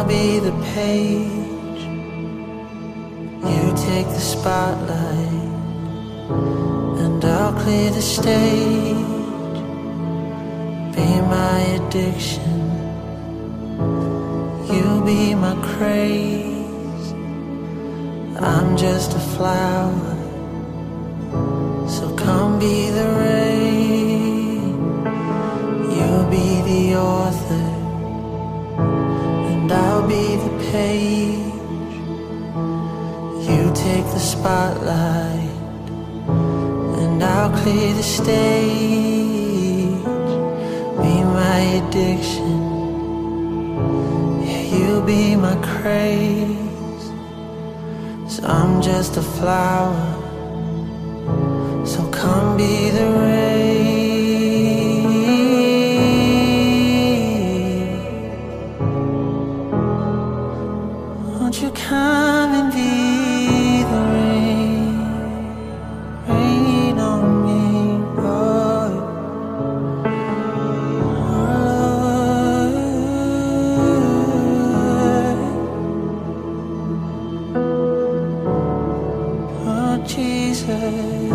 I'll be the page, you take the spotlight, and I'll clear the stage. Be my addiction, you be my craze. I'm just a flower, so come be the rain. You'll be the author, and I'll be the page. You take the spotlight, and I'll clear the stage. Be my addiction, yeah, you be my craze. So I'm just a flower, so come be the rain. Won't you come and be the rain, rain on me, boy. Oh, Jesus.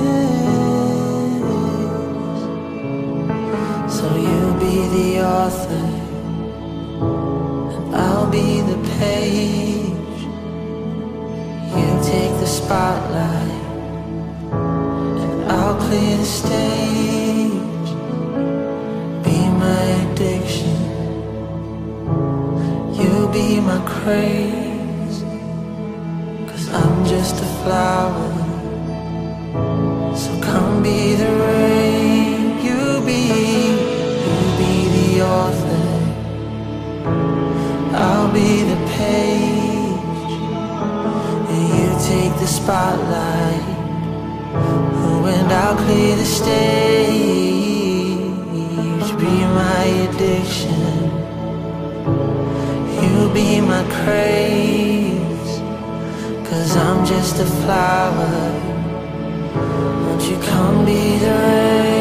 So you'll be the author, and I'll be the page. You take the spotlight, and I'll clear the stage. Be my addiction, you be my craze. 'Cause I'm just a flower, so come be the rain. You be the author, I'll be the page. And you take the spotlight, oh, and I'll clear the stage. Be my addiction, you be my craze. 'Cause I'm just a flower, won't you come be the rain?